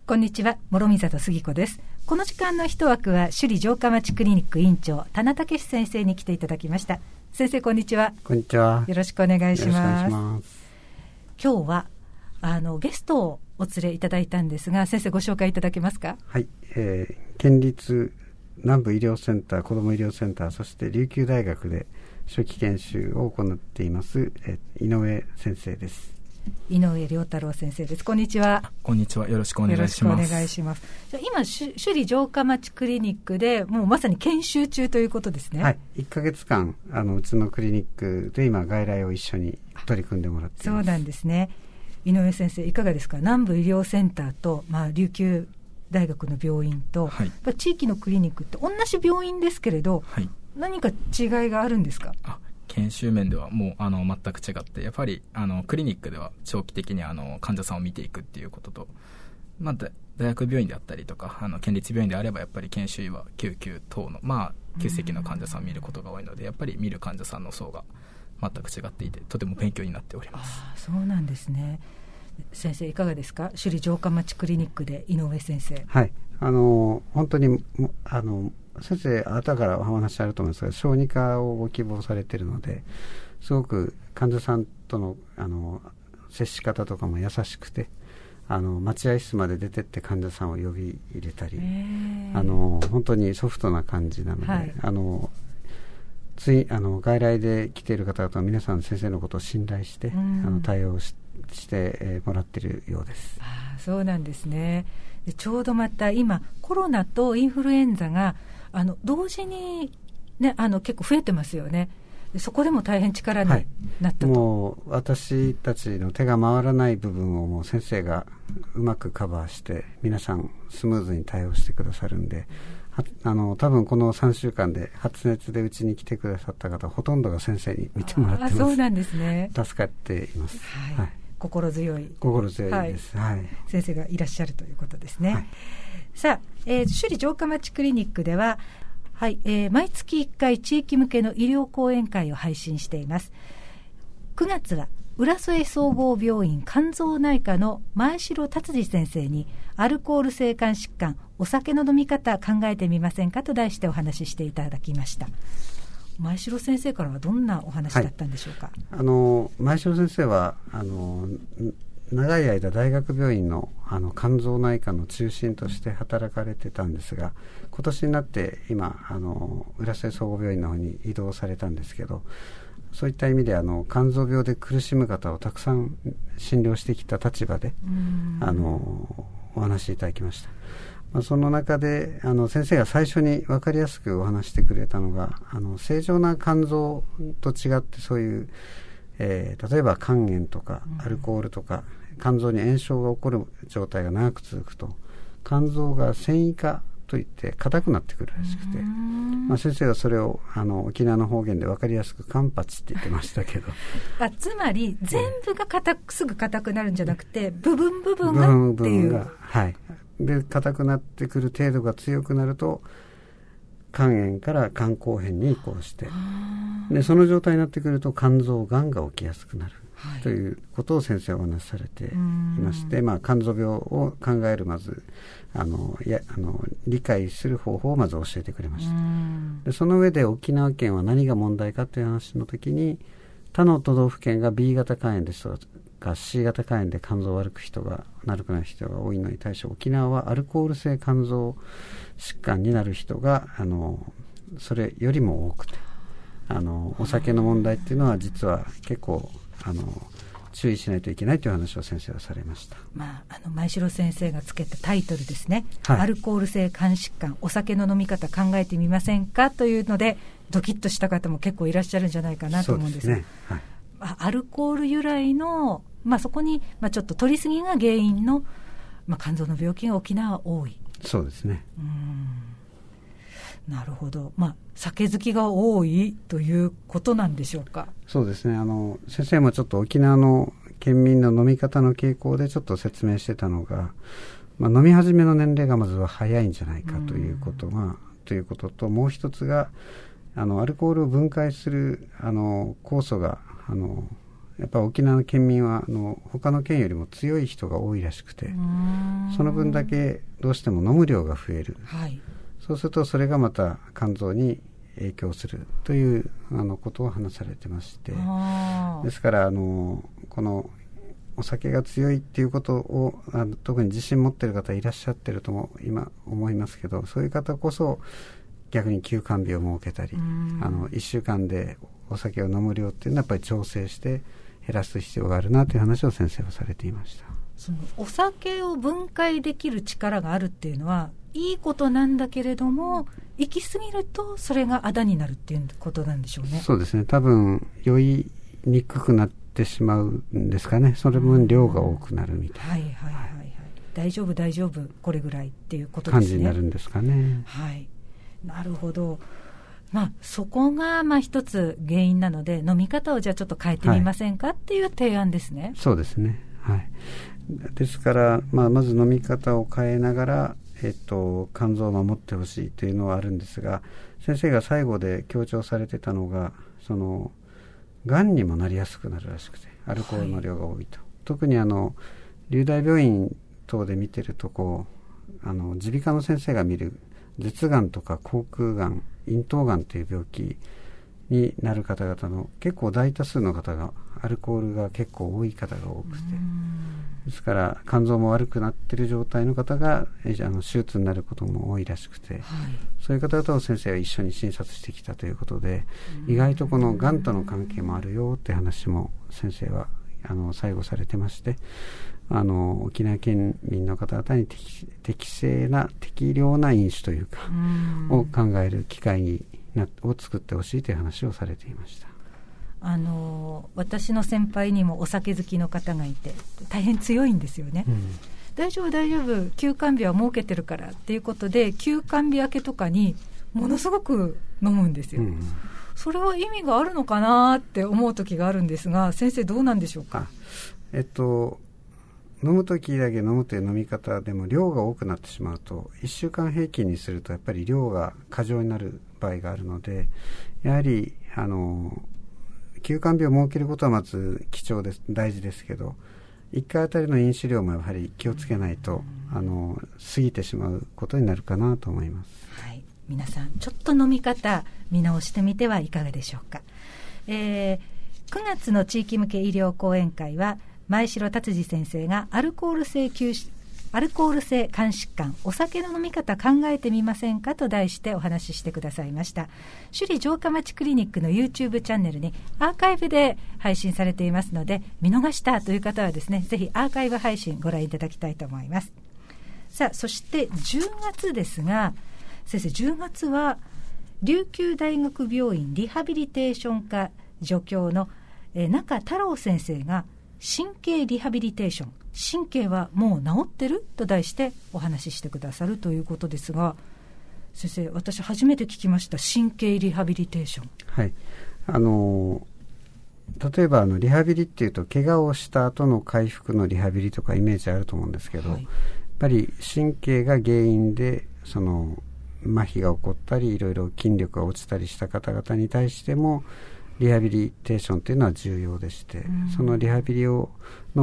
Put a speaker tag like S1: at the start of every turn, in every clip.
S1: こんにちは、諸見里杉子です。この時間の一枠は首里城下町クリニック院長田名武先生に来ていただきました。先生、こんにちは。
S2: こんにちは。
S1: よろしくお願いします。
S2: 今
S1: 日はゲストをお連れいただいたんですが、先生ご紹介いただけますか？
S2: はい、県立南部医療センター子ども医療センター、そして琉球大学で初期研修を行っています、井上先生です。
S1: 井上良太郎先生です。こんにちは。
S3: こんにちは。よろしくお願いします。
S1: よろしくお願いします。じゃあ今首里城下町クリニックでもうまさに研修中ということですね。
S2: はい、1ヶ月間うちのクリニックで今外来を一緒に取り組んでもらっています。
S1: そうなんですね。井上先生いかがですか？南部医療センターと、琉球大学の病院と、はい、地域のクリニックって同じ病院ですけれど、はい、何か違いがあるんですか？
S3: 研修面ではもう全く違って、やっぱりクリニックでは長期的に患者さんを見ていくっていうことと、大学病院であったりとか県立病院であればやっぱり研修医は救急等の急性期の患者さんを見ることが多いので、やっぱり見る患者さんの層が全く違っていて、とても勉強になっております。
S1: そうなんですね。先生いかがですか？首里城下町クリニックで井上先生。
S2: はい、本当に先生後からお話あると思うんですが、小児科をご希望されているので、すごく患者さんとの接し方とかも優しくて、待合室まで出てって患者さんを呼び入れたり、本当にソフトな感じなので、はい、外来で来ている方々は皆さん先生のことを信頼して、対応してもらっているようです。
S1: そうなんですね。でちょうどまた今コロナとインフルエンザが同時に、ね、結構増えてますよね。でそこでも大変力になったと、
S2: もう私たちの手が回らない部分をもう先生がうまくカバーして皆さんスムーズに対応してくださるんで、多分この3週間で発熱でうちに来てくださった方ほとんどが先生に見てもらってます。
S1: そうなんですね。
S2: 助かっています。はい、
S1: 心強い
S2: です、はい、
S1: 先生がいらっしゃるということですね。はい、さあ、首里城下町クリニックでは、毎月1回地域向けの医療講演会を配信しています。9月は浦添総合病院肝臓内科の前城達治先生にアルコール性肝疾患お酒の飲み方考えてみませんかと題してお話ししていただきました。前城先生からはどんなお話だったんでしょうか？
S2: 前城先生は長い間大学病院の肝臓内科の中心として働かれてたんですが、今年になって今浦添総合病院の方に移動されたんですけど、そういった意味で肝臓病で苦しむ方をたくさん診療してきた立場でお話しいただきました。その中で先生が最初に分かりやすくお話してくれたのが、正常な肝臓と違ってそういう、例えば肝炎とかアルコールとか、肝臓に炎症が起こる状態が長く続くと肝臓が繊維化といって硬くなってくるらしくて、先生はそれを沖縄の方言で分かりやすくカンパチって言ってましたけど
S1: つまり全部がすぐ硬くなるんじゃなくて、部分がっていう、
S2: はい、で硬くなってくる程度が強くなると肝炎から肝硬変に移行して、でその状態になってくると肝臓がんが起きやすくなる、ということを先生はお話しされていまして、肝臓病を考えるまず理解する方法をまず教えてくれました。でその上で沖縄県は何が問題かという話の時に、他の都道府県が B 型肝炎ですとか C 型肝炎で肝臓を悪くなる人が多いのに対して、沖縄はアルコール性肝臓疾患になる人がそれよりも多くて、お酒の問題っていうのは実は結構注意しないといけないという話を先生はされました。
S1: 前城先生がつけたタイトルですね、アルコール性肝疾患お酒の飲み方考えてみませんかというのでドキッとした方も結構いらっしゃるんじゃないかなと思うんですが、アルコール由来の、そこに、ちょっと取りすぎが原因の、肝臓の病気が沖縄は多い。
S2: そうですね。
S1: なるほど。酒好きが多いということなんでしょうか？
S2: そうですね。先生もちょっと沖縄の県民の飲み方の傾向でちょっと説明してたのが、飲み始めの年齢がまずは早いんじゃないかということと、もう一つがアルコールを分解する酵素がやっぱ沖縄の県民は他の県よりも強い人が多いらしくて、その分だけどうしても飲む量が増える、はい、そうするとそれがまた肝臓に影響するということを話されてまして、ですからこのお酒が強いっていうことを特に自信持っている方いらっしゃってるとも今思いますけど、そういう方こそ逆に休肝日を設けたり、1週間でお酒を飲む量っていうのはやっぱり調整して減らす必要があるなという話を先生はされていました。
S1: そのお酒を分解できる力があるっていうのはいいことなんだけれども、行き過ぎるとそれがあだになるっていうことなんでしょうね。
S2: そうですね、多分酔いにくくなってしまうんですかね。それ分量が多くなるみたいな、はいはいはいはい、
S1: 大丈夫大丈夫これぐらいっていうことですね。
S2: 感じになるんですかね。
S1: はい、なるほど。そこが一つ原因なので、飲み方をじゃあちょっと変えてみませんか、っていう提案ですね。
S2: そうですね、はい、ですから、まず飲み方を変えながら、肝臓を守ってほしいというのはあるんですが、先生が最後で強調されてたのが、がんにもなりやすくなるらしくて、アルコールの量が多いと、はい、特に龍大病院等で見てると耳鼻科の先生が見る舌がんとか口腔がん、咽頭がんという病気になる方々の結構大多数の方がアルコールが結構多い方が多くて、ですから肝臓も悪くなっている状態の方が手術になることも多いらしくて、はい、そういう方々を先生は一緒に診察してきたということで、意外とこのがんとの関係もあるよって話も先生は最後されてまして、沖縄県民の方々に適量な飲酒というかを考える機会を作ってほしいという話をされていました。
S1: 私の先輩にもお酒好きの方がいて大変強いんですよね、大丈夫大丈夫休肝日は設けてるからっていうことで、休肝日明けとかにものすごく飲むんですよ、それは意味があるのかなって思う時があるんですが、先生どうなんでしょうか。
S2: 飲む時だけ飲むという飲み方でも量が多くなってしまうと、1週間平均にするとやっぱり量が過剰になる場合があるので、やはり休肝日を設けることはまず貴重です、大事ですけど、1回あたりの飲酒量もやはり気をつけないと過ぎてしまうことになるかなと思います。
S1: はい、皆さんちょっと飲み方見直してみてはいかがでしょうか。9月の地域向け医療講演会は前城達治先生がアルコール性肝疾患お酒の飲み方考えてみませんかと題してお話ししてくださいました。首里城下町クリニックの YouTube チャンネルにアーカイブで配信されていますので、見逃したという方はですね、ぜひアーカイブ配信ご覧いただきたいと思います。さあ、そして10月ですが、先生10月は琉球大学病院リハビリテーション科助教の中太郎先生が神経リハビリテーション、神経はもう治ってると題してお話ししてくださるということですが、先生私初めて聞きました、神経リハビリテーション。
S2: はい、例えばリハビリっていうと怪我をした後の回復のリハビリとかイメージあると思うんですけど、はい、やっぱり神経が原因で麻痺が起こったりいろいろ筋力が落ちたりした方々に対してもリハビリテーションというのは重要でして、そのリハビリの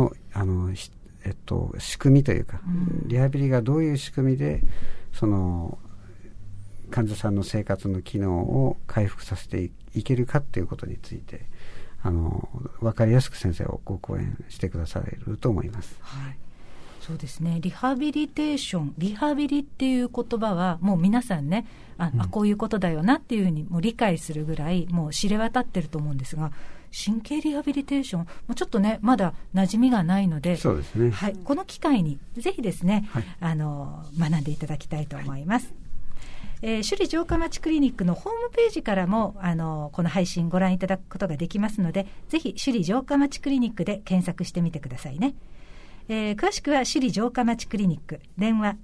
S2: 仕組みというか、リハビリがどういう仕組みで患者さんの生活の機能を回復させていけるかということについて分かりやすく先生をご講演してくださると思います。
S1: はい、そうですね、リハビリテーション、リハビリっていう言葉はもう皆さんね、こういうことだよなっていうふうにもう理解するぐらいもう知れ渡ってると思うんですが、神経リハビリテーションもうちょっとねまだ馴染みがないので、
S2: そうですね、
S1: はい、この機会にぜひですね、はい、学んでいただきたいと思います。首里城下町クリニックのホームページからもこの配信ご覧いただくことができますので、ぜひ首里城下町クリニックで検索してみてくださいね。詳しくは首里城下町クリニック、電話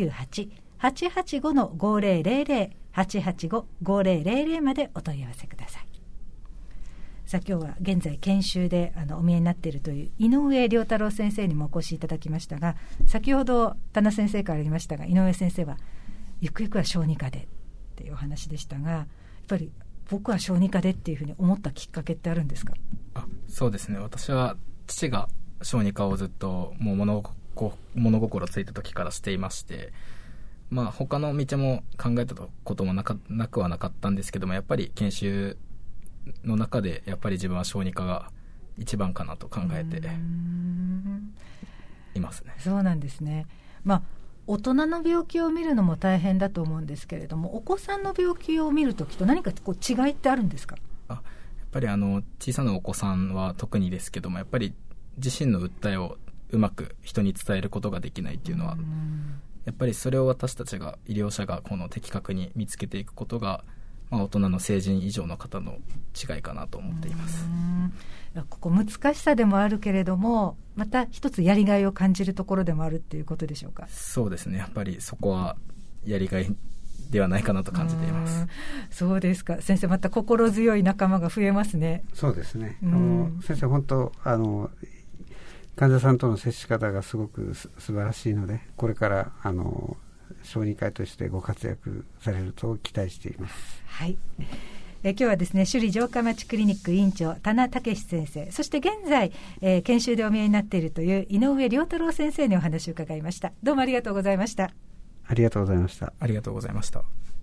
S1: 098-885-5000 885-5000 までお問い合わせください。さあ今日は現在研修でお見えになっているという井上良太郎先生にもお越しいただきましたが、先ほど田名先生からありましたが、井上先生はゆくゆくは小児科でっていうお話でしたが、やっぱり僕は小児科でっていうふうに思ったきっかけってあるんですか？
S3: そうですね、私は父が小児科をずっともう物心ついた時からしていまして、他の道も考えたこともなくはなかったんですけども、やっぱり研修の中でやっぱり自分は小児科が一番かなと考えていますね。
S1: そうなんですね。大人の病気を見るのも大変だと思うんですけれども、お子さんの病気を見るときと何か違いってあるんですか？
S3: やっぱり小さなお子さんは特にですけども、やっぱり自身の訴えをうまく人に伝えることができないっていうのは、やっぱりそれを私たちが医療者がこの的確に見つけていくことが、大人の成人以上の方の違いかなと思っています。
S1: ここ難しさでもあるけれども、また一つやりがいを感じるところでもあるっていうことでしょうか？
S3: そうですね、やっぱりそこはやりがいではないかなと感じています。
S1: そうですか。先生、また心強い仲間が増えますね。
S2: そうですね。先生、本当患者さんとの接し方がすごく素晴らしいので、これから小児科医としてご活躍されると期待しています。
S1: はい。今日はですね、首里城下町クリニック院長田名武先生、そして現在、研修でお見えになっているという井上良太郎先生にお話を伺いました。どうもありがとうございました。
S2: ありがとうございました。
S3: ありがとうございました。